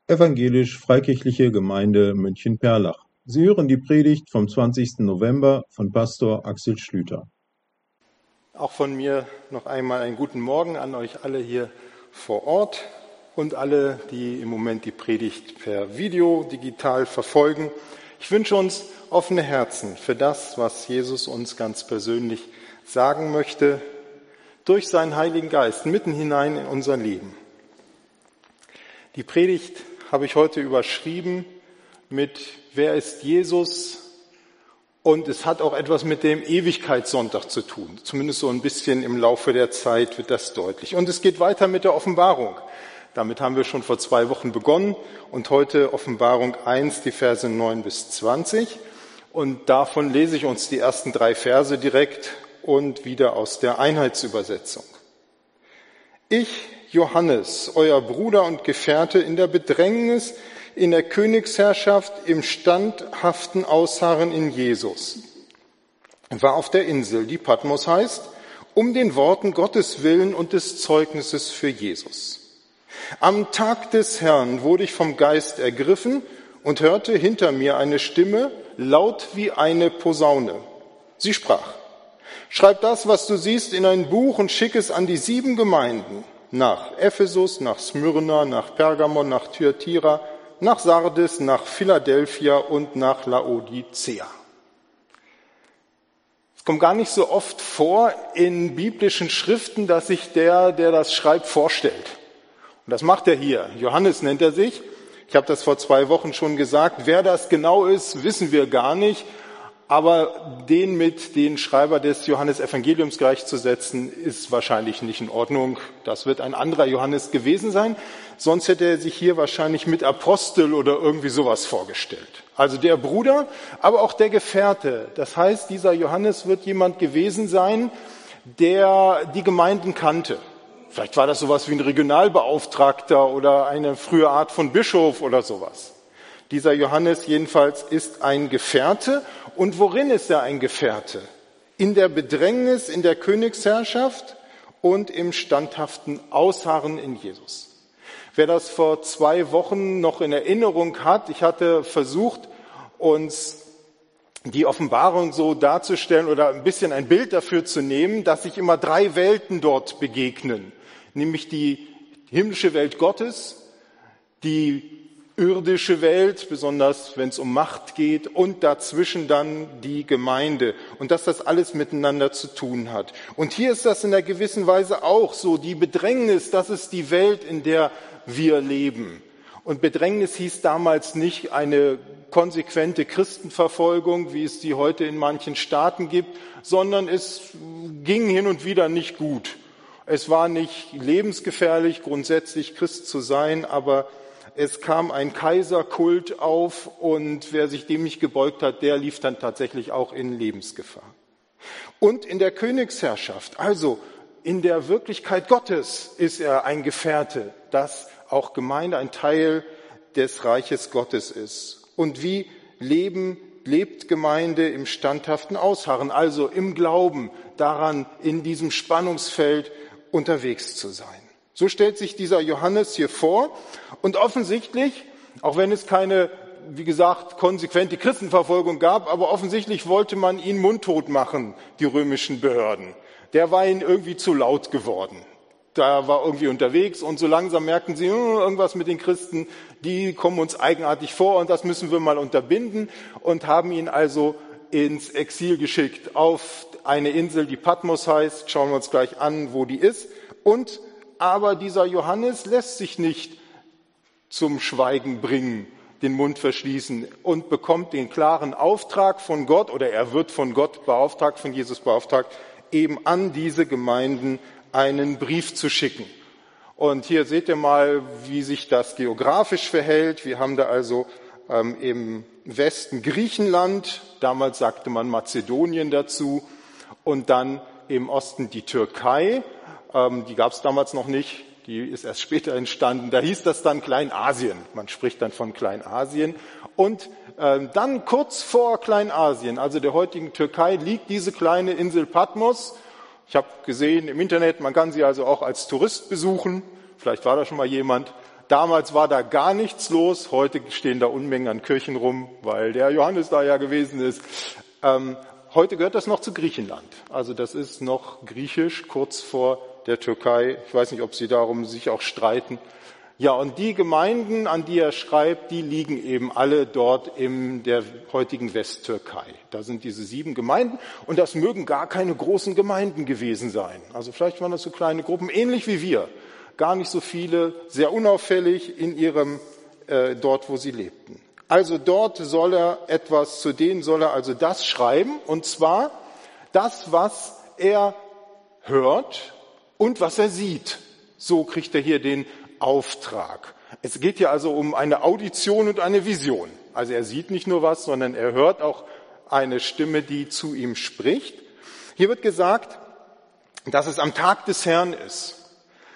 Evangelisch-Freikirchliche Gemeinde München-Perlach. Sie hören die Predigt vom 20. November von Pastor Axel Schlüter. Auch von mir noch einmal einen guten Morgen an euch alle hier vor Ort und alle, die im Moment die Predigt per Video digital verfolgen. Ich wünsche uns offene Herzen für das, was Jesus uns ganz persönlich sagen möchte, durch seinen Heiligen Geist mitten hinein in unser Leben. Die Predigt habe ich heute überschrieben mit Wer ist Jesus? Und es hat auch etwas mit dem Ewigkeitssonntag zu tun. Zumindest so ein bisschen im Laufe der Zeit wird das deutlich. Und es geht weiter mit der Offenbarung. Damit haben wir schon vor 2 Wochen begonnen und heute Offenbarung 1, die Verse 9 bis 20. Und davon lese ich uns die ersten 3 Verse direkt und wieder aus der Einheitsübersetzung. Ich, Johannes, euer Bruder und Gefährte in der Bedrängnis, in der Königsherrschaft, im standhaften Ausharren in Jesus, war auf der Insel, die Patmos heißt, um den Worten Gottes willen und des Zeugnisses für Jesus. Am Tag des Herrn wurde ich vom Geist ergriffen und hörte hinter mir eine Stimme, laut wie eine Posaune. Sie sprach: Schreib das, was du siehst, in ein Buch und schick es an die 7 Gemeinden, nach Ephesus, nach Smyrna, nach Pergamon, nach Thyatira, nach Sardes, nach Philadelphia und nach Laodicea. Es kommt gar nicht so oft vor in biblischen Schriften, dass sich der das schreibt, vorstellt. Und das macht er hier. Johannes nennt er sich. Ich habe das vor 2 Wochen schon gesagt. Wer das genau ist, wissen wir gar nicht. Aber den mit den Schreiber des Johannesevangeliums gleichzusetzen, ist wahrscheinlich nicht in Ordnung. Das wird ein anderer Johannes gewesen sein. Sonst hätte er sich hier wahrscheinlich mit Apostel oder irgendwie sowas vorgestellt. Also der Bruder, aber auch der Gefährte. Das heißt, dieser Johannes wird jemand gewesen sein, der die Gemeinden kannte. Vielleicht war das sowas wie ein Regionalbeauftragter oder eine frühe Art von Bischof oder sowas. Dieser Johannes jedenfalls ist ein Gefährte. Und worin ist er ein Gefährte? In der Bedrängnis, in der Königsherrschaft und im standhaften Ausharren in Jesus. Wer das vor 2 Wochen noch in Erinnerung hat, ich hatte versucht, uns die Offenbarung so darzustellen oder ein bisschen ein Bild dafür zu nehmen, dass sich immer 3 Welten dort begegnen. Nämlich die himmlische Welt Gottes, die irdische Welt, besonders wenn es um Macht geht, und dazwischen dann die Gemeinde. Und dass das alles miteinander zu tun hat. Und hier ist das in einer gewissen Weise auch so. Die Bedrängnis, das ist die Welt, in der wir leben. Und Bedrängnis hieß damals nicht eine konsequente Christenverfolgung, wie es die heute in manchen Staaten gibt, sondern es ging hin und wieder nicht gut. Es war nicht lebensgefährlich, grundsätzlich Christ zu sein, aber es kam ein Kaiserkult auf und wer sich dem nicht gebeugt hat, der lief dann tatsächlich auch in Lebensgefahr. Und in der Königsherrschaft, also in der Wirklichkeit Gottes, ist er ein Gefährte, dass auch Gemeinde ein Teil des Reiches Gottes ist. Und wie lebt Gemeinde im standhaften Ausharren, also im Glauben daran, in diesem Spannungsfeld unterwegs zu sein. So stellt sich dieser Johannes hier vor und offensichtlich, auch wenn es keine, wie gesagt, konsequente Christenverfolgung gab, aber offensichtlich wollte man ihn mundtot machen, die römischen Behörden. Der war ihnen irgendwie zu laut geworden. Da war irgendwie unterwegs und so langsam merkten sie, irgendwas mit den Christen, die kommen uns eigenartig vor und das müssen wir mal unterbinden und haben ihn also ins Exil geschickt auf eine Insel, die Patmos heißt. Schauen wir uns gleich an, wo die ist. Aber dieser Johannes lässt sich nicht zum Schweigen bringen, den Mund verschließen und bekommt den klaren Auftrag von Gott, oder er wird von Gott beauftragt, von Jesus beauftragt, eben an diese Gemeinden einen Brief zu schicken. Und hier seht ihr mal, wie sich das geografisch verhält. Wir haben da also im Westen Griechenland, damals sagte man Mazedonien dazu, und dann im Osten die Türkei. Die gab es damals noch nicht, die ist erst später entstanden. Da hieß das dann Kleinasien. Man spricht dann von Kleinasien. Und dann kurz vor Kleinasien, also der heutigen Türkei, liegt diese kleine Insel Patmos. Ich habe gesehen im Internet, man kann sie also auch als Tourist besuchen. Vielleicht war da schon mal jemand. damals war da gar nichts los, heute stehen da Unmengen an Kirchen rum, weil der Johannes da ja gewesen ist. Heute gehört das noch zu Griechenland. Also das ist noch griechisch, kurz vor der Türkei. Ich weiß nicht, ob sie darum sich auch streiten. Ja, und die Gemeinden, an die er schreibt, die liegen eben alle dort in der heutigen Westtürkei. Da sind diese 7 Gemeinden und das mögen gar keine großen Gemeinden gewesen sein. Also vielleicht waren das so kleine Gruppen, ähnlich wie wir. Gar nicht so viele, sehr unauffällig in ihrem, dort wo sie lebten. Also dort zu denen soll er also das schreiben, und zwar das, was er hört und was er sieht. So kriegt er hier den Auftrag. Es geht hier also um eine Audition und eine Vision. Also er sieht nicht nur was, sondern er hört auch eine Stimme, die zu ihm spricht. Hier wird gesagt, dass es am Tag des Herrn ist.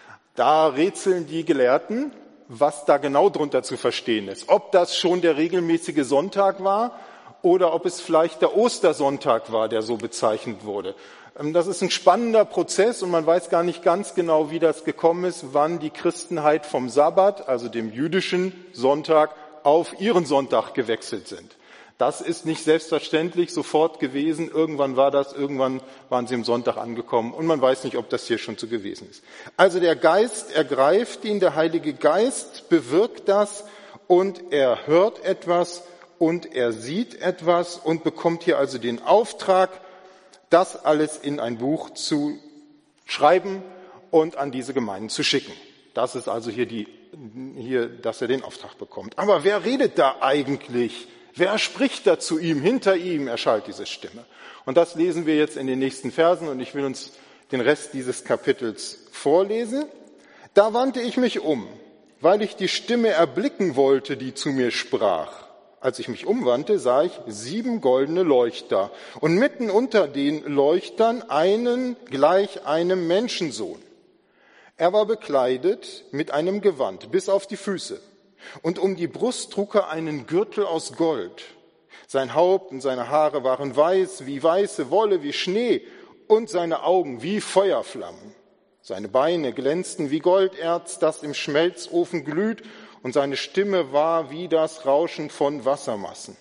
Da rätseln die Gelehrten, was da genau drunter zu verstehen ist. Ob das schon der regelmäßige Sonntag war oder ob es vielleicht der Ostersonntag war, der so bezeichnet wurde. Das ist ein spannender Prozess und man weiß gar nicht ganz genau, wie das gekommen ist, wann die Christenheit vom Sabbat, also dem jüdischen Sonntag, auf ihren Sonntag gewechselt sind. Das ist nicht selbstverständlich sofort gewesen. Irgendwann waren sie am Sonntag angekommen und man weiß nicht, ob das hier schon so gewesen ist. Also der Geist ergreift ihn, der Heilige Geist bewirkt das und er hört etwas und er sieht etwas und bekommt hier also den Auftrag, das alles in ein Buch zu schreiben und an diese Gemeinden zu schicken. Das ist also hier, dass er den Auftrag bekommt. Aber wer redet da eigentlich? Wer spricht da zu ihm? Hinter ihm erschallt diese Stimme. Und das lesen wir jetzt in den nächsten Versen und ich will uns den Rest dieses Kapitels vorlesen. Da wandte ich mich um, weil ich die Stimme erblicken wollte, die zu mir sprach. Als ich mich umwandte, sah ich 7 goldene Leuchter und mitten unter den Leuchtern einen gleich einem Menschensohn. Er war bekleidet mit einem Gewand bis auf die Füße. Und um die Brust trug er einen Gürtel aus Gold. Sein Haupt und seine Haare waren weiß, wie weiße Wolle, wie Schnee, und seine Augen wie Feuerflammen. Seine Beine glänzten wie Golderz, das im Schmelzofen glüht, und seine Stimme war wie das Rauschen von Wassermassen.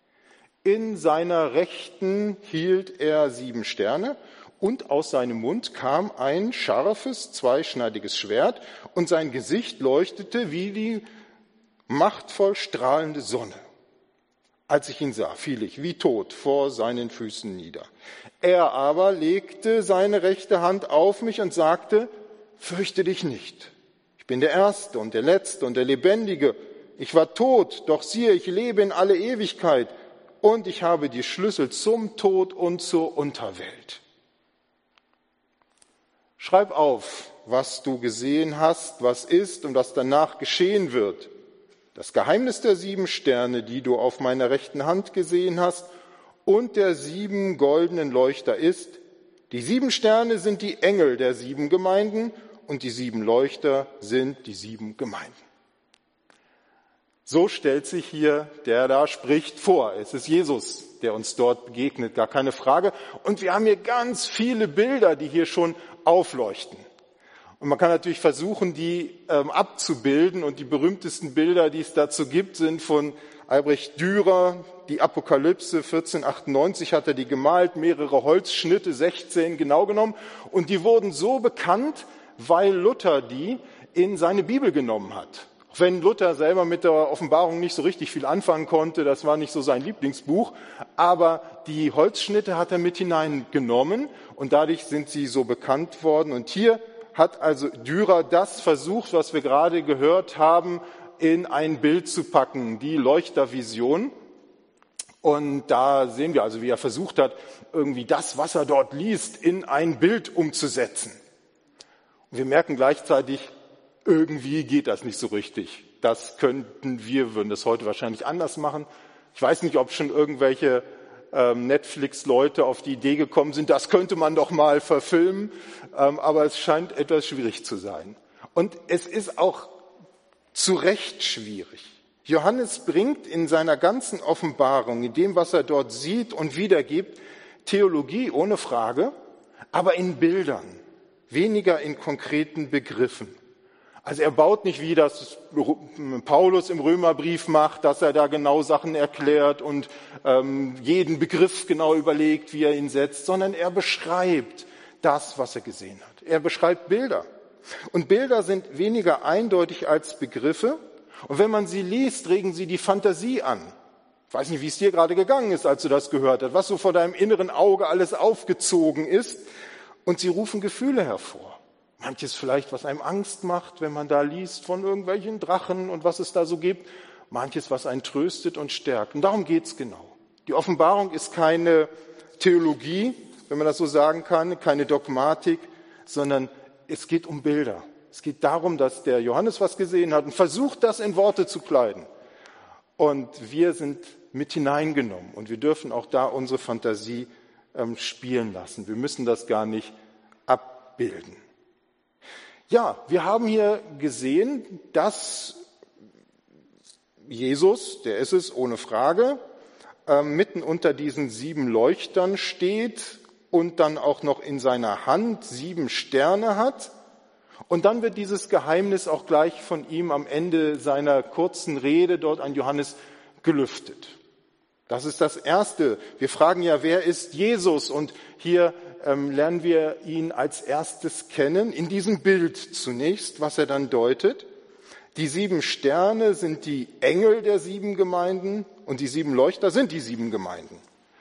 In seiner Rechten hielt er 7 Sterne, und aus seinem Mund kam ein scharfes, zweischneidiges Schwert, und sein Gesicht leuchtete wie die machtvoll strahlende Sonne. Als ich ihn sah, fiel ich wie tot vor seinen Füßen nieder. Er aber legte seine rechte Hand auf mich und sagte, fürchte dich nicht. Ich bin der Erste und der Letzte und der Lebendige. Ich war tot, doch siehe, ich lebe in alle Ewigkeit und ich habe die Schlüssel zum Tod und zur Unterwelt. Schreib auf, was du gesehen hast, was ist und was danach geschehen wird. Das Geheimnis der 7 Sterne, die du auf meiner rechten Hand gesehen hast, und der 7 goldenen Leuchter ist, die 7 Sterne sind die Engel der 7 Gemeinden und die 7 Leuchter sind die 7 Gemeinden. So stellt sich hier der da spricht vor. Es ist Jesus, der uns dort begegnet, gar keine Frage. Und wir haben hier ganz viele Bilder, die hier schon aufleuchten. Und man kann natürlich versuchen, die abzubilden. Und die berühmtesten Bilder, die es dazu gibt, sind von Albrecht Dürer. Die Apokalypse 1498 hat er die gemalt, mehrere Holzschnitte, 16 genau genommen. Und die wurden so bekannt, weil Luther die in seine Bibel genommen hat. Auch wenn Luther selber mit der Offenbarung nicht so richtig viel anfangen konnte, das war nicht so sein Lieblingsbuch. Aber die Holzschnitte hat er mit hineingenommen und dadurch sind sie so bekannt worden. Und hier hat also Dürer das versucht, was wir gerade gehört haben, in ein Bild zu packen, die Leuchtervision. Und da sehen wir also, wie er versucht hat, irgendwie das, was er dort liest, in ein Bild umzusetzen. Und wir merken gleichzeitig, irgendwie geht das nicht so richtig. Würden das heute wahrscheinlich anders machen. Ich weiß nicht, ob schon irgendwelche Netflix-Leute auf die Idee gekommen sind, das könnte man doch mal verfilmen, aber es scheint etwas schwierig zu sein. Und es ist auch zu Recht schwierig. Johannes bringt in seiner ganzen Offenbarung, in dem, was er dort sieht und wiedergibt, Theologie ohne Frage, aber in Bildern, weniger in konkreten Begriffen. Also er baut nicht, wie das Paulus im Römerbrief macht, dass er da genau Sachen erklärt und jeden Begriff genau überlegt, wie er ihn setzt, sondern er beschreibt das, was er gesehen hat. Er beschreibt Bilder. Und Bilder sind weniger eindeutig als Begriffe. Und wenn man sie liest, regen sie die Fantasie an. Ich weiß nicht, wie es dir gerade gegangen ist, als du das gehört hast, was so vor deinem inneren Auge alles aufgezogen ist. Und sie rufen Gefühle hervor. Manches vielleicht, was einem Angst macht, wenn man da liest von irgendwelchen Drachen und was es da so gibt. Manches, was einen tröstet und stärkt. Und darum geht's genau. Die Offenbarung ist keine Theologie, wenn man das so sagen kann, keine Dogmatik, sondern es geht um Bilder. Es geht darum, dass der Johannes was gesehen hat und versucht, das in Worte zu kleiden. Und wir sind mit hineingenommen und wir dürfen auch da unsere Fantasie spielen lassen. Wir müssen das gar nicht abbilden. Ja, wir haben hier gesehen, dass Jesus, der ist es ohne Frage, mitten unter diesen 7 Leuchtern steht und dann auch noch in seiner Hand 7 Sterne hat. Und dann wird dieses Geheimnis auch gleich von ihm am Ende seiner kurzen Rede dort an Johannes gelüftet. Das ist das Erste. Wir fragen ja, wer ist Jesus? Und hier lernen wir ihn als erstes kennen, in diesem Bild zunächst, was er dann deutet. Die 7 Sterne sind die Engel der 7 Gemeinden und die 7 Leuchter sind die 7 Gemeinden.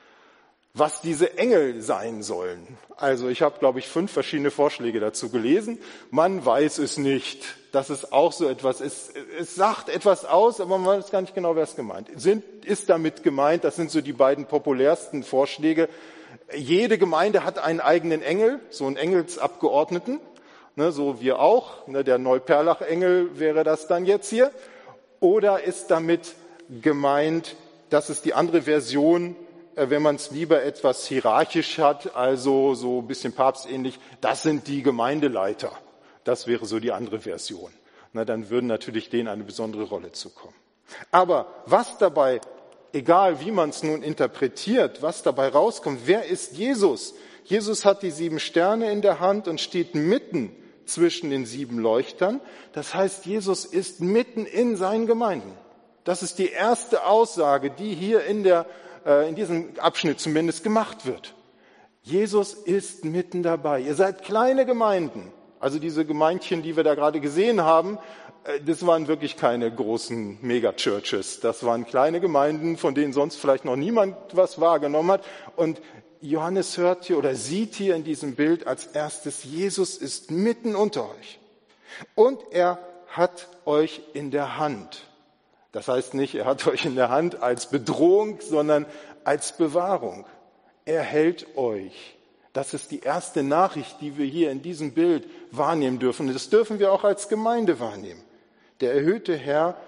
Was diese Engel sein sollen. Also ich habe, glaube ich, 5 verschiedene Vorschläge dazu gelesen. Man weiß es nicht. Das ist auch so etwas. Es sagt etwas aus, aber man weiß gar nicht genau, wer es gemeint ist. Ist damit gemeint, das sind so die beiden populärsten Vorschläge. Jede Gemeinde hat einen eigenen Engel, so einen Engelsabgeordneten, ne, so wir auch. Ne, der Neuperlach-Engel wäre das dann jetzt hier. Oder ist damit gemeint, das ist die andere Version, wenn man es lieber etwas hierarchisch hat, also so ein bisschen papstähnlich, das sind die Gemeindeleiter. Das wäre so die andere Version. Na, dann würden natürlich denen eine besondere Rolle zukommen. Aber was dabei, egal wie man es nun interpretiert, was dabei rauskommt, wer ist Jesus? Jesus hat die 7 Sterne in der Hand und steht mitten zwischen den 7 Leuchtern. Das heißt, Jesus ist mitten in seinen Gemeinden. Das ist die erste Aussage, die hier in diesem Abschnitt zumindest gemacht wird. Jesus ist mitten dabei. Ihr seid kleine Gemeinden. Also diese Gemeindchen, die wir da gerade gesehen haben, das waren wirklich keine großen Megachurches. Das waren kleine Gemeinden, von denen sonst vielleicht noch niemand was wahrgenommen hat. Und Johannes hört hier oder sieht hier in diesem Bild als erstes, Jesus ist mitten unter euch. Und er hat euch in der Hand. Das heißt nicht, er hat euch in der Hand als Bedrohung, sondern als Bewahrung. Er hält euch. Das ist die erste Nachricht, die wir hier in diesem Bild wahrnehmen dürfen. Und das dürfen wir auch als Gemeinde wahrnehmen. Der erhöhte Herr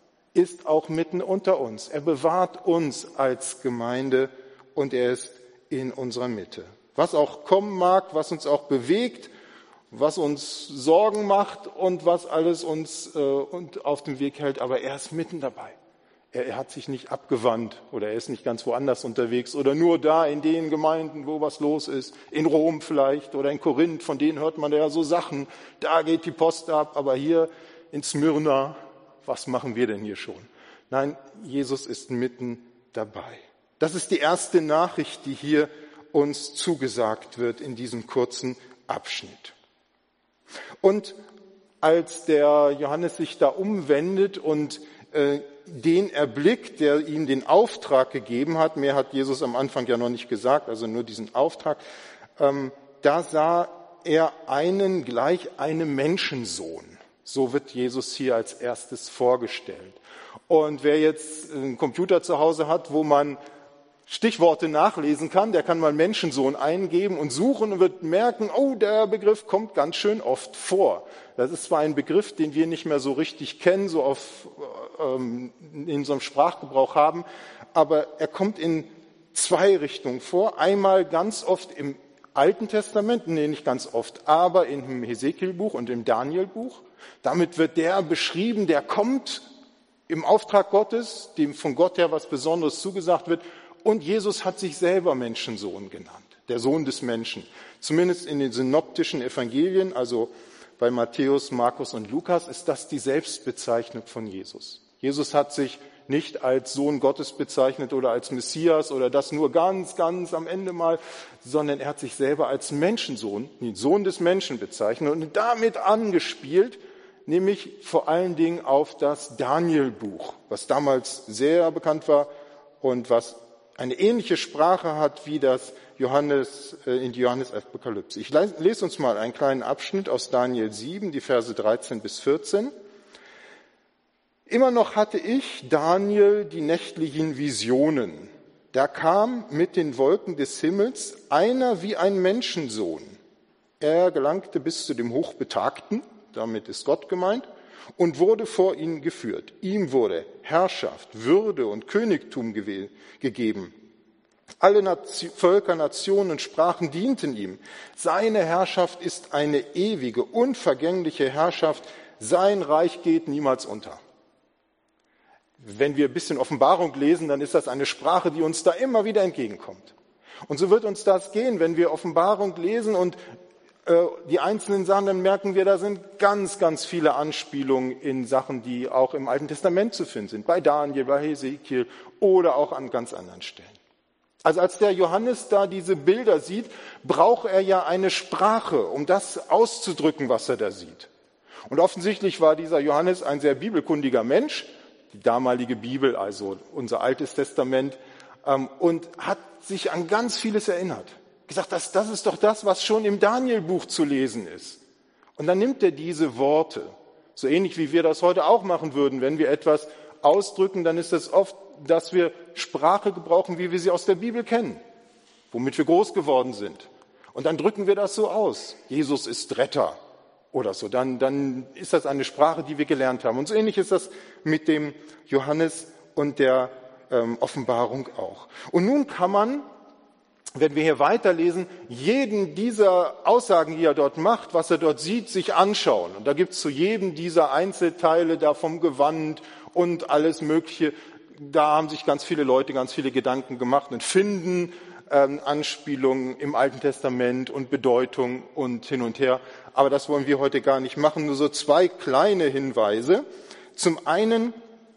ist auch mitten unter uns. Er bewahrt uns als Gemeinde und er ist in unserer Mitte. Was auch kommen mag, was uns auch bewegt, was uns Sorgen macht und was alles uns auf dem Weg hält, aber er ist mitten dabei. Er hat sich nicht abgewandt oder er ist nicht ganz woanders unterwegs oder nur da in den Gemeinden, wo was los ist, in Rom vielleicht oder in Korinth, von denen hört man ja so Sachen, da geht die Post ab, aber hier in Smyrna, was machen wir denn hier schon? Nein, Jesus ist mitten dabei. Das ist die erste Nachricht, die hier uns zugesagt wird in diesem kurzen Abschnitt. Und als der Johannes sich da umwendet und den erblickt, der ihm den Auftrag gegeben hat, mehr hat Jesus am Anfang ja noch nicht gesagt, also nur diesen Auftrag, da sah er einen gleich einem Menschensohn. So wird Jesus hier als erstes vorgestellt. Und wer jetzt einen Computer zu Hause hat, wo man Stichworte nachlesen kann, der kann mal Menschensohn eingeben und suchen und wird merken, oh, der Begriff kommt ganz schön oft vor. Das ist zwar ein Begriff, den wir nicht mehr so richtig kennen, so in unserem Sprachgebrauch haben, aber er kommt in 2 Richtungen vor. Einmal ganz oft im Alten Testament, nee, nicht ganz oft, aber im Hesekielbuch und im Danielbuch. Damit wird der beschrieben, der kommt im Auftrag Gottes, dem von Gott her was Besonderes zugesagt wird. Und Jesus hat sich selber Menschensohn genannt, der Sohn des Menschen. Zumindest in den synoptischen Evangelien, also bei Matthäus, Markus und Lukas ist das die Selbstbezeichnung von Jesus. Jesus hat sich nicht als Sohn Gottes bezeichnet oder als Messias oder das nur ganz am Ende mal, sondern er hat sich selber als Menschensohn, den Sohn des Menschen bezeichnet und damit angespielt, nämlich vor allen Dingen auf das Daniel-Buch, was damals sehr bekannt war und was eine ähnliche Sprache hat wie das in die Johannes-Apokalypse. Ich lese uns mal einen kleinen Abschnitt aus Daniel 7, die Verse 13 bis 14. Immer noch hatte ich, Daniel, die nächtlichen Visionen. Da kam mit den Wolken des Himmels einer wie ein Menschensohn. Er gelangte bis zu dem Hochbetagten, damit ist Gott gemeint, und wurde vor ihn geführt. Ihm wurde Herrschaft, Würde und Königtum gegeben. Alle Völker, Nationen und Sprachen dienten ihm. Seine Herrschaft ist eine ewige, unvergängliche Herrschaft. Sein Reich geht niemals unter. Wenn wir ein bisschen Offenbarung lesen, dann ist das eine Sprache, die uns da immer wieder entgegenkommt. Und so wird uns das gehen, wenn wir Offenbarung lesen und die einzelnen Sachen, dann merken wir, da sind ganz viele Anspielungen in Sachen, die auch im Alten Testament zu finden sind. Bei Daniel, bei Hesekiel oder auch an ganz anderen Stellen. Also als der Johannes da diese Bilder sieht, braucht er ja eine Sprache, um das auszudrücken, was er da sieht. Und offensichtlich war dieser Johannes ein sehr bibelkundiger Mensch, die damalige Bibel, also unser Altes Testament, und hat sich an ganz vieles erinnert. Gesagt, das ist doch das, was schon im Daniel-Buch zu lesen ist. Und dann nimmt er diese Worte, so ähnlich wie wir das heute auch machen würden, wenn wir etwas ausdrücken, dann ist es oft, dass wir Sprache gebrauchen, wie wir sie aus der Bibel kennen, womit wir groß geworden sind. Und dann drücken wir das so aus. Jesus ist Retter oder so. Dann ist das eine Sprache, die wir gelernt haben. Und so ähnlich ist das mit dem Johannes und der Offenbarung auch. Und nun kann man, wenn wir hier weiterlesen, jeden dieser Aussagen, die er dort macht, was er dort sieht, sich anschauen. Und da gibt es zu jedem dieser Einzelteile da vom Gewand und alles Mögliche. Da haben sich ganz viele Leute ganz viele Gedanken gemacht und finden Anspielungen im Alten Testament und Bedeutung und hin und her. Aber das wollen wir heute gar nicht machen. Nur so zwei kleine Hinweise. Zum einen,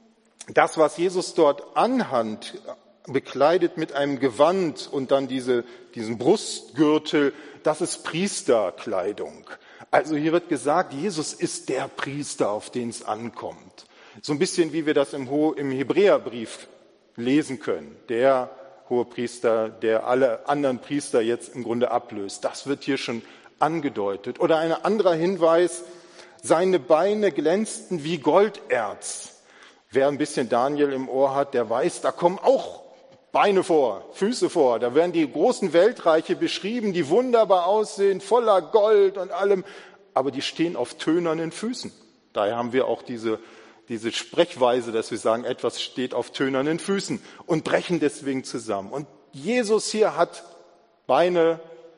das, was Jesus dort anhat, bekleidet mit einem Gewand und dann diesen Brustgürtel, das ist Priesterkleidung. Also hier wird gesagt, Jesus ist der Priester, auf den es ankommt. So ein bisschen wie wir das im Hebräerbrief lesen können. Der Hohepriester, der alle anderen Priester jetzt im Grunde ablöst. Das wird hier schon angedeutet. Oder ein anderer Hinweis, seine Beine glänzten wie Golderz. Wer ein bisschen Daniel im Ohr hat, der weiß, da kommen auch Beine vor, Füße vor. Da werden die großen Weltreiche beschrieben, die wunderbar aussehen, voller Gold und allem. Aber die stehen auf tönernen Füßen. Daher haben wir auch diese Sprechweise, dass wir sagen, etwas steht auf tönernen Füßen und brechen deswegen zusammen. Und Jesus hier hat Beine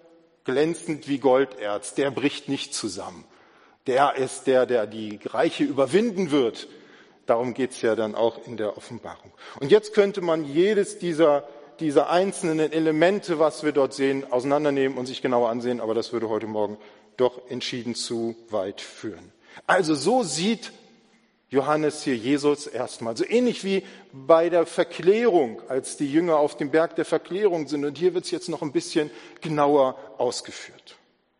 glänzend wie Golderz. Der bricht nicht zusammen. Der ist der die Reiche überwinden wird. Darum geht's ja dann auch in der Offenbarung. Und jetzt könnte man jedes dieser einzelnen Elemente, was wir dort sehen, auseinandernehmen und sich genauer ansehen, aber das würde heute Morgen doch entschieden zu weit führen. Also so sieht Johannes hier Jesus erstmal. So ähnlich wie bei der Verklärung, als die Jünger auf dem Berg der Verklärung sind. Und hier wird es jetzt noch ein bisschen genauer ausgeführt.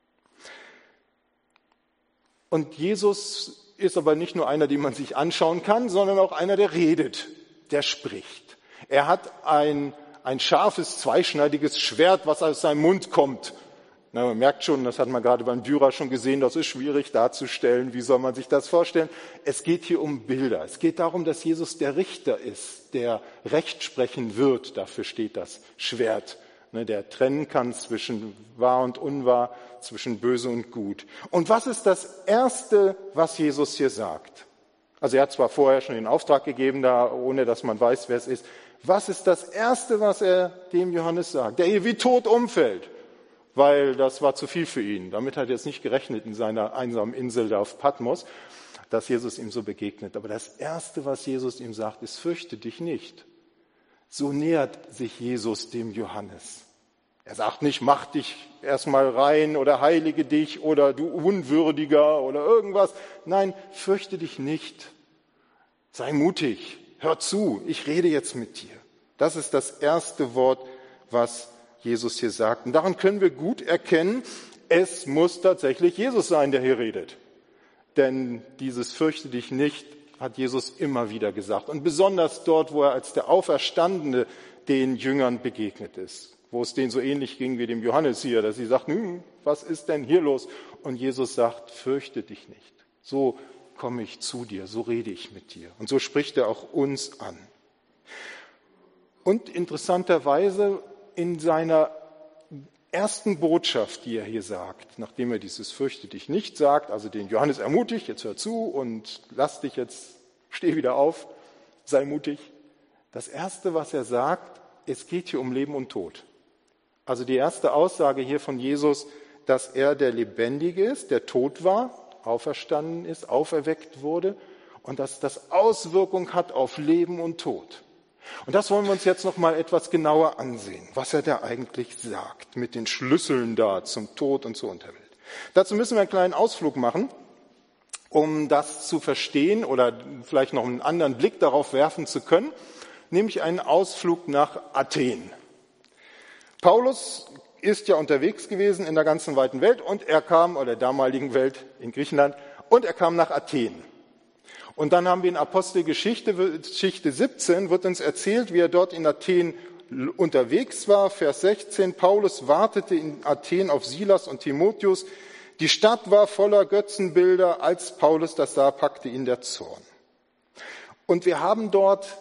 Und Jesus ist aber nicht nur einer, den man sich anschauen kann, sondern auch einer, der redet, der spricht. Er hat ein scharfes, zweischneidiges Schwert, was aus seinem Mund kommt. Na, man merkt schon, das hat man gerade beim Dürer schon gesehen, das ist schwierig darzustellen. Wie soll man sich das vorstellen? Es geht hier um Bilder. Es geht darum, dass Jesus der Richter ist, der Recht sprechen wird. Dafür steht das Schwert, der trennen kann zwischen wahr und unwahr, zwischen böse und gut. Und was ist das Erste, was Jesus hier sagt? Also er hat zwar vorher schon den Auftrag gegeben, da ohne dass man weiß, wer es ist. Was ist das Erste, was er dem Johannes sagt? Der hier wie tot umfällt. Weil das war zu viel für ihn. Damit hat er jetzt nicht gerechnet in seiner einsamen Insel da auf Patmos, dass Jesus ihm so begegnet. Aber das Erste, was Jesus ihm sagt, ist, fürchte dich nicht. So nähert sich Jesus dem Johannes. Er sagt nicht, mach dich erstmal rein oder heilige dich oder du Unwürdiger oder irgendwas. Nein, fürchte dich nicht. Sei mutig, hör zu, ich rede jetzt mit dir. Das ist das erste Wort, was Jesus hier sagt. Und daran können wir gut erkennen, es muss tatsächlich Jesus sein, der hier redet. Denn dieses fürchte dich nicht hat Jesus immer wieder gesagt. Und besonders dort, wo er als der Auferstandene den Jüngern begegnet ist. Wo es denen so ähnlich ging wie dem Johannes hier, dass sie sagten, was ist denn hier los? Und Jesus sagt, fürchte dich nicht. So komme ich zu dir, so rede ich mit dir. Und so spricht er auch uns an. Und interessanterweise in seiner ersten Botschaft, die er hier sagt, nachdem er dieses fürchte dich nicht sagt, also den Johannes ermutigt, jetzt hör zu und lass dich jetzt, steh wieder auf, sei mutig. Das erste, was er sagt, es geht hier um Leben und Tod. Also die erste Aussage hier von Jesus, dass er der Lebendige ist, der tot war, auferstanden ist, auferweckt wurde und dass das Auswirkung hat auf Leben und Tod. Und das wollen wir uns jetzt noch mal etwas genauer ansehen, was er da eigentlich sagt, mit den Schlüsseln da zum Tod und zur Unterwelt. Dazu müssen wir einen kleinen Ausflug machen, um das zu verstehen oder vielleicht noch einen anderen Blick darauf werfen zu können, nämlich einen Ausflug nach Athen. Paulus ist ja unterwegs gewesen in der ganzen weiten Welt und er kam, oder der damaligen Welt in Griechenland, und er kam nach Athen. Und dann haben wir in Apostelgeschichte 17, wird uns erzählt, wie er dort in Athen unterwegs war. Vers 16, Paulus wartete in Athen auf Silas und Timotheus. Die Stadt war voller Götzenbilder. Als Paulus das sah, packte ihn der Zorn. Und wir haben dort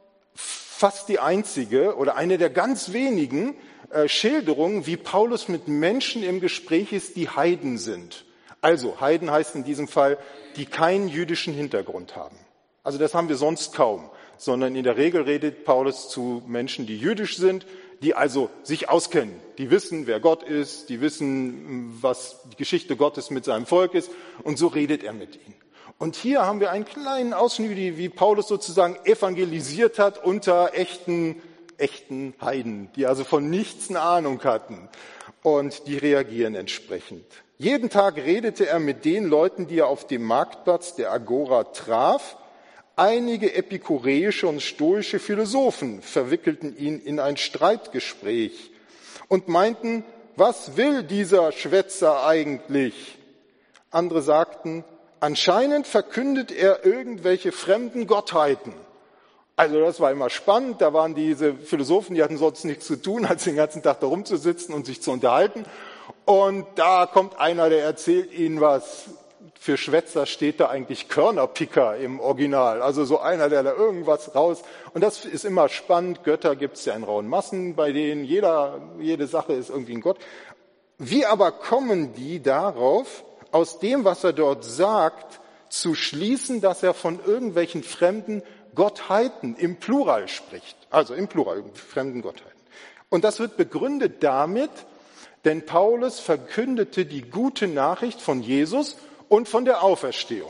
fast die einzige oder eine der ganz wenigen Schilderungen, wie Paulus mit Menschen im Gespräch ist, die Heiden sind. Also, Heiden heißt in diesem Fall, die keinen jüdischen Hintergrund haben. Also das haben wir sonst kaum, sondern in der Regel redet Paulus zu Menschen, die jüdisch sind, die also sich auskennen, die wissen, wer Gott ist, die wissen, was die Geschichte Gottes mit seinem Volk ist, und so redet er mit ihnen. Und hier haben wir einen kleinen Ausschnitt, wie Paulus sozusagen evangelisiert hat unter echten Heiden, die also von nichts eine Ahnung hatten, und die reagieren entsprechend. Jeden Tag redete er mit den Leuten, die er auf dem Marktplatz der Agora traf. Einige epikureische und stoische Philosophen verwickelten ihn in ein Streitgespräch und meinten, was will dieser Schwätzer eigentlich? Andere sagten, anscheinend verkündet er irgendwelche fremden Gottheiten. Also das war immer spannend, da waren diese Philosophen, die hatten sonst nichts zu tun, als den ganzen Tag da rumzusitzen und sich zu unterhalten. Und da kommt einer, der erzählt ihnen was. Für Schwätzer steht da eigentlich Körnerpicker im Original. Also so einer, der da irgendwas raus. Und das ist immer spannend. Götter gibt es ja in rauen Massen, bei denen jede Sache ist irgendwie ein Gott. Wie aber kommen die darauf, aus dem, was er dort sagt, zu schließen, dass er von irgendwelchen fremden Gottheiten im Plural spricht? Also im Plural, fremden Gottheiten. Und das wird begründet damit, denn Paulus verkündete die gute Nachricht von Jesus und von der Auferstehung.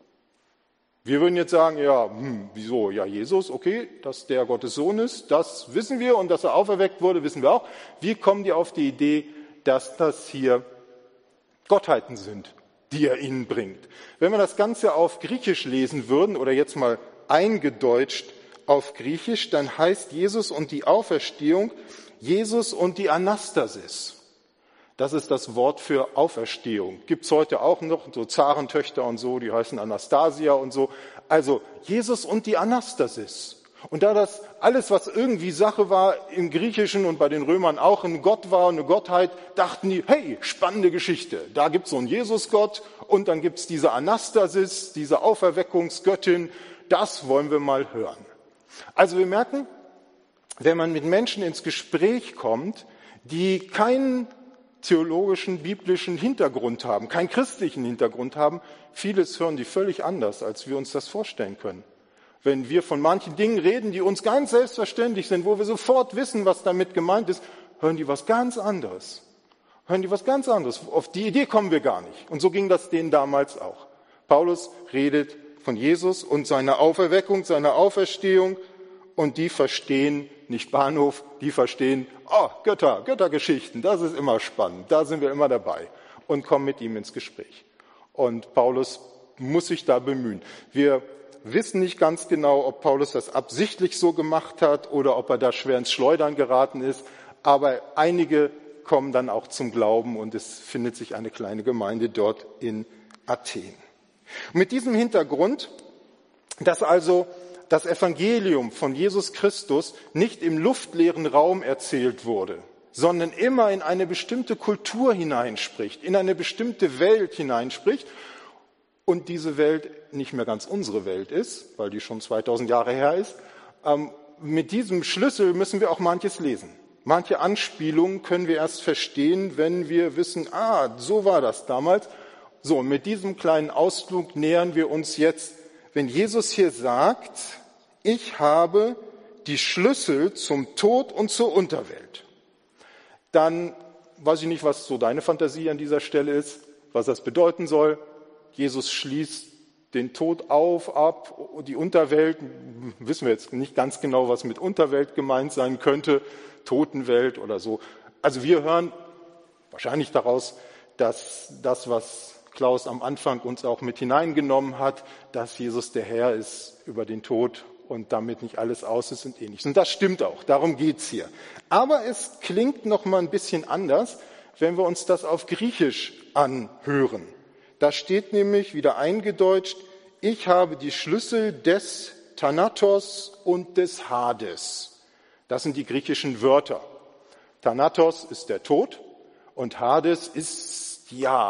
Wir würden jetzt sagen, ja, wieso? Ja, Jesus, okay, dass der Gottes Sohn ist, das wissen wir, und dass er auferweckt wurde, wissen wir auch. Wie kommen die auf die Idee, dass das hier Gottheiten sind, die er ihnen bringt? Wenn wir das Ganze auf Griechisch lesen würden, oder jetzt mal eingedeutscht auf Griechisch, dann heißt Jesus und die Auferstehung Jesus und die Anastasis. Das ist das Wort für Auferstehung. Gibt's heute auch noch, so Zarentöchter und so, die heißen Anastasia und so. Also Jesus und die Anastasis. Und da das alles, was irgendwie Sache war, im Griechischen und bei den Römern auch ein Gott war, eine Gottheit, dachten die, hey, spannende Geschichte. Da gibt's so einen Jesusgott und dann gibt's diese Anastasis, diese Auferweckungsgöttin. Das wollen wir mal hören. Also wir merken, wenn man mit Menschen ins Gespräch kommt, die keinen theologischen, biblischen Hintergrund haben, keinen christlichen Hintergrund haben, vieles hören die völlig anders, als wir uns das vorstellen können. Wenn wir von manchen Dingen reden, die uns ganz selbstverständlich sind, wo wir sofort wissen, was damit gemeint ist, hören die was ganz anderes. Auf die Idee kommen wir gar nicht. Und so ging das denen damals auch. Paulus redet von Jesus und seiner Auferweckung, seiner Auferstehung, und die verstehen nicht Bahnhof, die verstehen, Göttergeschichten, das ist immer spannend, da sind wir immer dabei und kommen mit ihm ins Gespräch. Und Paulus muss sich da bemühen. Wir wissen nicht ganz genau, ob Paulus das absichtlich so gemacht hat oder ob er da schwer ins Schleudern geraten ist, aber einige kommen dann auch zum Glauben und es findet sich eine kleine Gemeinde dort in Athen. Und mit diesem Hintergrund, dass also das Evangelium von Jesus Christus nicht im luftleeren Raum erzählt wurde, sondern immer in eine bestimmte Kultur hineinspricht, in eine bestimmte Welt hineinspricht und diese Welt nicht mehr ganz unsere Welt ist, weil die schon 2000 Jahre her ist. Mit diesem Schlüssel müssen wir auch manches lesen. Manche Anspielungen können wir erst verstehen, wenn wir wissen, so war das damals. So, und mit diesem kleinen Ausflug nähern wir uns jetzt, wenn Jesus hier sagt, ich habe die Schlüssel zum Tod und zur Unterwelt. Dann weiß ich nicht, was so deine Fantasie an dieser Stelle ist, was das bedeuten soll. Jesus schließt den Tod ab, die Unterwelt, wissen wir jetzt nicht ganz genau, was mit Unterwelt gemeint sein könnte, Totenwelt oder so. Also wir hören wahrscheinlich daraus, dass das, was Klaus am Anfang uns auch mit hineingenommen hat, dass Jesus der Herr ist über den Tod und damit nicht alles aus ist und ähnliches. Und das stimmt auch, darum geht's hier. Aber es klingt noch mal ein bisschen anders, wenn wir uns das auf Griechisch anhören. Da steht nämlich, wieder eingedeutscht, ich habe die Schlüssel des Thanatos und des Hades. Das sind die griechischen Wörter. Thanatos ist der Tod und Hades ist,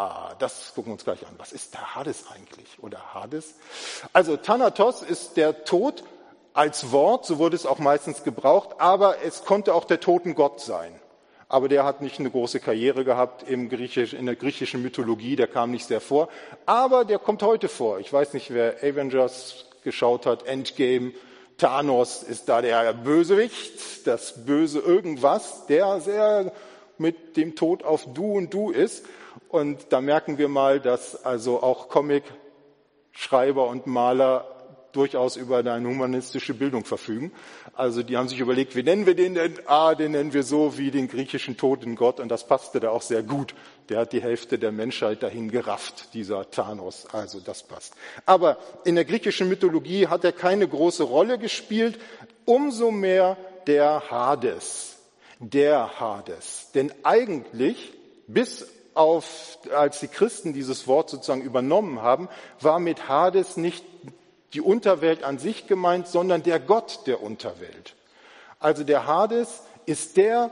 das gucken wir uns gleich an. Was ist der Hades eigentlich? Oder Hades? Also Thanatos ist der Tod als Wort, so wurde es auch meistens gebraucht, aber es konnte auch der Totengott sein. Aber der hat nicht eine große Karriere gehabt in der griechischen Mythologie, der kam nicht sehr vor. Aber der kommt heute vor. Ich weiß nicht, wer Avengers geschaut hat, Endgame, Thanos ist da der Bösewicht, das böse Irgendwas, der sehr mit dem Tod auf Du und Du ist. Und da merken wir mal, dass also auch Comic-Schreiber und Maler durchaus über eine humanistische Bildung verfügen. Also die haben sich überlegt, wie nennen wir den denn? Den nennen wir so wie den griechischen Totengott und das passte da auch sehr gut. Der hat die Hälfte der Menschheit dahin gerafft, dieser Thanos. Also das passt. Aber in der griechischen Mythologie hat er keine große Rolle gespielt. Umso mehr der Hades. Der Hades. Denn eigentlich, bis auf, als die Christen dieses Wort sozusagen übernommen haben, war mit Hades nicht die Unterwelt an sich gemeint, sondern der Gott der Unterwelt. Also der Hades ist der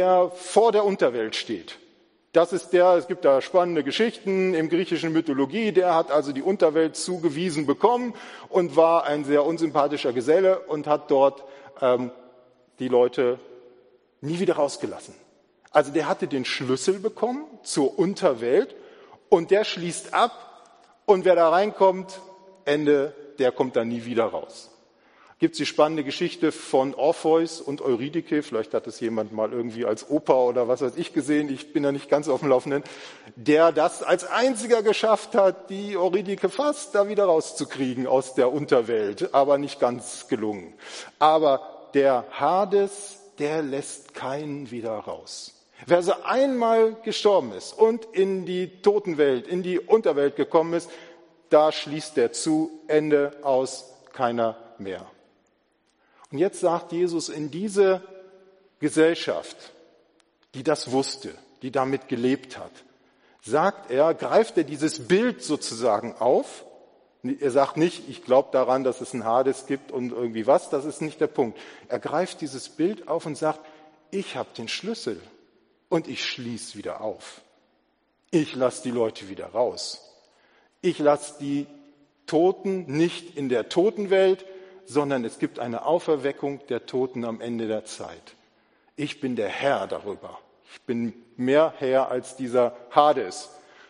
vor der Unterwelt steht. Das ist es gibt da spannende Geschichten im griechischen Mythologie, der hat also die Unterwelt zugewiesen bekommen und war ein sehr unsympathischer Geselle und hat dort die Leute nie wieder rausgelassen. Also der hatte den Schlüssel bekommen zur Unterwelt und der schließt ab und wer da reinkommt, Ende, der kommt da nie wieder raus. Gibt es die spannende Geschichte von Orpheus und Eurydike, vielleicht hat es jemand mal irgendwie als Oper oder was weiß ich gesehen, ich bin da nicht ganz auf dem Laufenden, der das als einziger geschafft hat, die Eurydike fast da wieder rauszukriegen aus der Unterwelt, aber nicht ganz gelungen. Aber der Hades, der lässt keinen wieder raus. Wer so einmal gestorben ist und in die Totenwelt, in die Unterwelt gekommen ist, da schließt er zu, Ende, aus, keiner mehr. Und jetzt sagt Jesus, in diese Gesellschaft, die das wusste, die damit gelebt hat, greift er dieses Bild sozusagen auf. Er sagt nicht, ich glaube daran, dass es einen Hades gibt und irgendwie was, das ist nicht der Punkt. Er greift dieses Bild auf und sagt, ich habe den Schlüssel und ich schließe wieder auf. Ich lasse die Leute wieder raus. Ich lasse die Toten nicht in der Totenwelt, sondern es gibt eine Auferweckung der Toten am Ende der Zeit. Ich bin der Herr darüber. Ich bin mehr Herr als dieser Hades.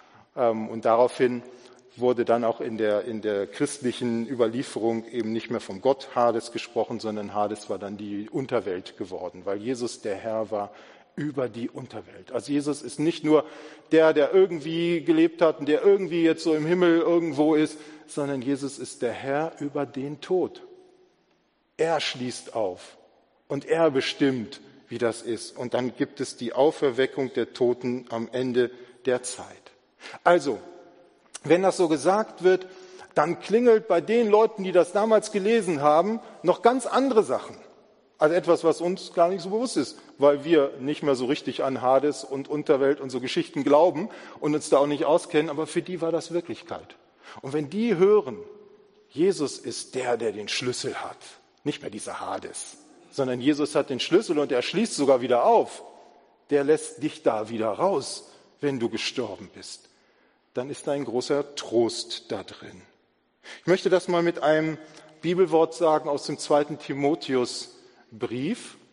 Und daraufhin wurde dann auch in der christlichen Überlieferung eben nicht mehr vom Gott Hades gesprochen, sondern Hades war dann die Unterwelt geworden, weil Jesus der Herr war über die Unterwelt. Also Jesus ist nicht nur der irgendwie gelebt hat und der irgendwie jetzt so im Himmel irgendwo ist, sondern Jesus ist der Herr über den Tod. Er schließt auf Und er bestimmt, wie das ist. Und dann gibt es die Auferweckung der Toten am Ende der Zeit. Also, wenn das so gesagt wird, dann klingelt bei den Leuten, die das damals gelesen haben, noch ganz andere Sachen. Also etwas, was uns gar nicht so bewusst ist, weil wir nicht mehr so richtig an Hades und Unterwelt und so Geschichten glauben und uns da auch nicht auskennen, aber für die war das Wirklichkeit. Und wenn die hören, Jesus ist der den Schlüssel hat, nicht mehr dieser Hades, sondern Jesus hat den Schlüssel und er schließt sogar wieder auf, der lässt dich da wieder raus, wenn du gestorben bist, dann ist da ein großer Trost da drin. Ich möchte das mal mit einem Bibelwort sagen aus dem 2. Timotheusbrief.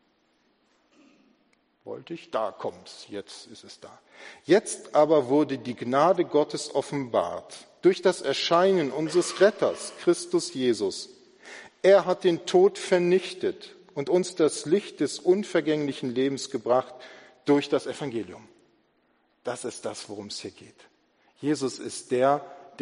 Da kommt's, jetzt ist es da. Jetzt aber wurde die Gnade Gottes offenbart durch das Erscheinen unseres Retters, Christus Jesus. Er hat den Tod vernichtet und uns das Licht des unvergänglichen Lebens gebracht durch das Evangelium. Das ist das, worum es hier geht. Jesus ist der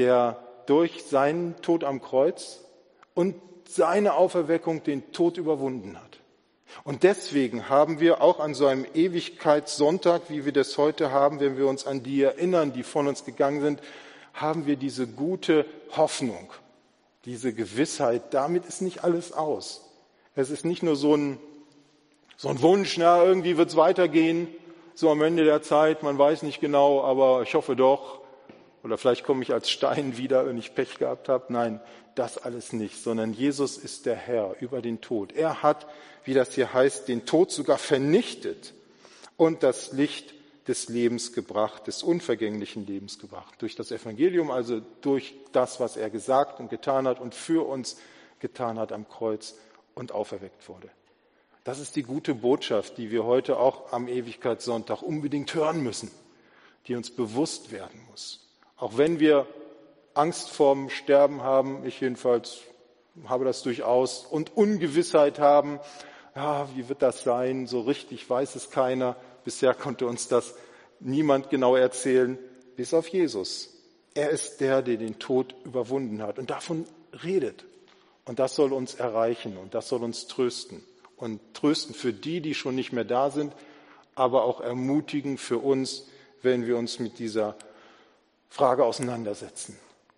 durch seinen Tod am Kreuz und seine Auferweckung den Tod überwunden hat. Und deswegen haben wir auch an so einem Ewigkeitssonntag, wie wir das heute haben, wenn wir uns an die erinnern, die von uns gegangen sind, haben wir diese gute Hoffnung, diese Gewissheit, damit ist nicht alles aus. Es ist nicht nur so ein Wunsch, irgendwie wird es weitergehen, so am Ende der Zeit, man weiß nicht genau, aber ich hoffe doch. Oder vielleicht komme ich als Stein wieder, wenn ich Pech gehabt habe. Nein, das alles nicht, sondern Jesus ist der Herr über den Tod. Er hat, wie das hier heißt, den Tod sogar vernichtet und das Licht des Lebens gebracht, des unvergänglichen Lebens gebracht. Durch das Evangelium, also durch das, was er gesagt und getan hat und für uns getan hat am Kreuz und auferweckt wurde. Das ist die gute Botschaft, die wir heute auch am Ewigkeitssonntag unbedingt hören müssen, die uns bewusst werden muss. Auch wenn wir Angst vorm Sterben haben, ich jedenfalls habe das durchaus, und Ungewissheit haben, wie wird das sein, so richtig weiß es keiner. Bisher konnte uns das niemand genau erzählen, bis auf Jesus. Er ist der den Tod überwunden hat und davon redet. Und das soll uns erreichen und das soll uns trösten. Und trösten für die schon nicht mehr da sind, aber auch ermutigen für uns, wenn wir uns mit dieser Frage auseinandersetzen.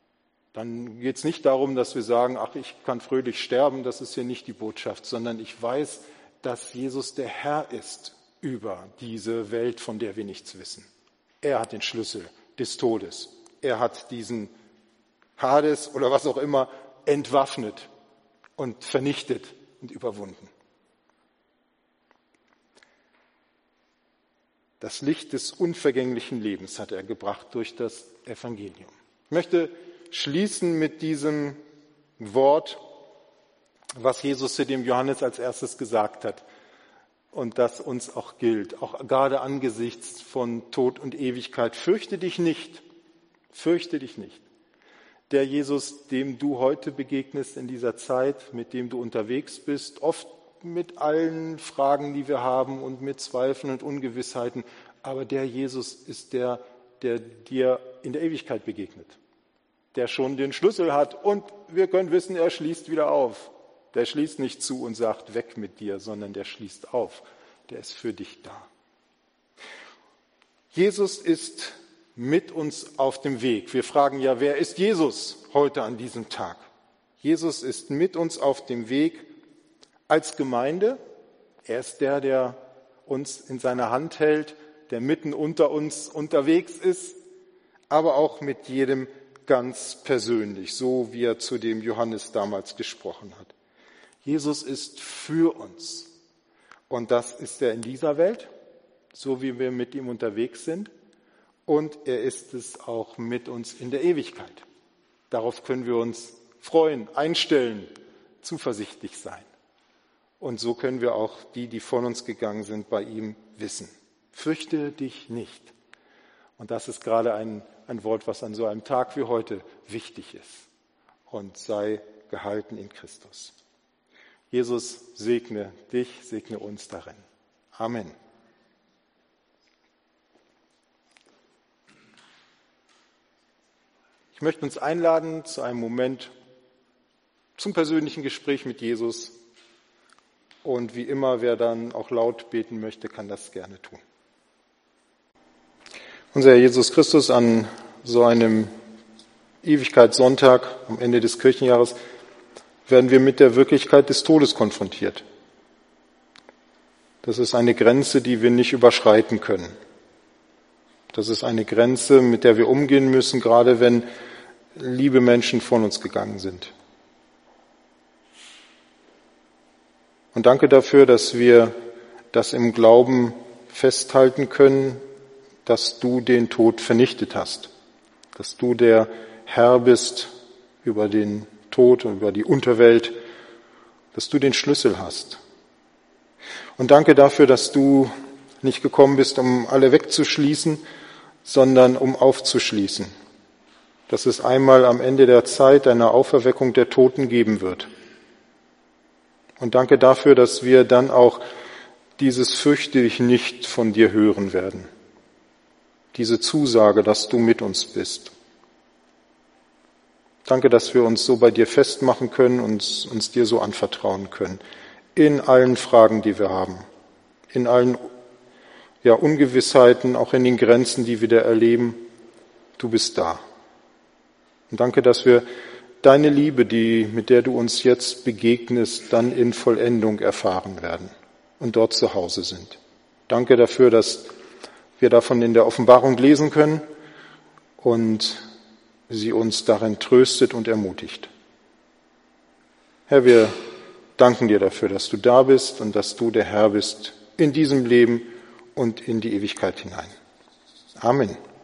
Dann geht es nicht darum, dass wir sagen, ich kann fröhlich sterben, das ist hier nicht die Botschaft, sondern ich weiß, dass Jesus der Herr ist über diese Welt, von der wir nichts wissen. Er hat den Schlüssel des Todes. Er hat diesen Hades oder was auch immer entwaffnet und vernichtet und überwunden. Das Licht des unvergänglichen Lebens hat er gebracht durch das Evangelium. Ich möchte schließen mit diesem Wort, was Jesus zu dem Johannes als erstes gesagt hat und das uns auch gilt, auch gerade angesichts von Tod und Ewigkeit. Fürchte dich nicht, fürchte dich nicht. Der Jesus, dem du heute begegnest in dieser Zeit, mit dem du unterwegs bist, oft mit allen Fragen, die wir haben und mit Zweifeln und Ungewissheiten. Aber der Jesus ist der dir in der Ewigkeit begegnet, der schon den Schlüssel hat und wir können wissen, er schließt wieder auf. Der schließt nicht zu und sagt, weg mit dir, sondern der schließt auf. Der ist für dich da. Jesus ist mit uns auf dem Weg. Wir fragen ja, wer ist Jesus heute an diesem Tag? Jesus ist mit uns auf dem Weg als Gemeinde. Er ist der uns in seiner Hand hält, der mitten unter uns unterwegs ist, aber auch mit jedem ganz persönlich, so wie er zu dem Johannes damals gesprochen hat. Jesus ist für uns. Und das ist er in dieser Welt, so wie wir mit ihm unterwegs sind. Und er ist es auch mit uns in der Ewigkeit. Darauf können wir uns freuen, einstellen, zuversichtlich sein. Und so können wir auch die von uns gegangen sind, bei ihm wissen. Fürchte dich nicht. Und das ist gerade ein Wort, was an so einem Tag wie heute wichtig ist. Und sei gehalten in Christus. Jesus, segne dich, segne uns darin. Amen. Ich möchte uns einladen zu einem Moment zum persönlichen Gespräch mit Jesus. Und wie immer, wer dann auch laut beten möchte, kann das gerne tun. Unser Herr Jesus Christus, an so einem Ewigkeitssonntag am Ende des Kirchenjahres werden wir mit der Wirklichkeit des Todes konfrontiert. Das ist eine Grenze, die wir nicht überschreiten können. Das ist eine Grenze, mit der wir umgehen müssen, gerade wenn liebe Menschen von uns gegangen sind. Und danke dafür, dass wir das im Glauben festhalten können, dass du den Tod vernichtet hast, dass du der Herr bist über den Tod und über die Unterwelt, dass du den Schlüssel hast. Und danke dafür, dass du nicht gekommen bist, um alle wegzuschließen, sondern um aufzuschließen, dass es einmal am Ende der Zeit eine Auferweckung der Toten geben wird. Und danke dafür, dass wir dann auch dieses fürchte ich nicht von dir hören werden. Diese Zusage, dass du mit uns bist. Danke, dass wir uns so bei dir festmachen können und uns dir so anvertrauen können. In allen Fragen, die wir haben. In allen Ungewissheiten, auch in den Grenzen, die wir da erleben. Du bist da. Und danke, dass wir deine Liebe, mit der du uns jetzt begegnest, dann in Vollendung erfahren werden und dort zu Hause sind. Danke dafür, dass wir davon in der Offenbarung lesen können und sie uns darin tröstet und ermutigt. Herr, wir danken dir dafür, dass du da bist und dass du der Herr bist in diesem Leben und in die Ewigkeit hinein. Amen.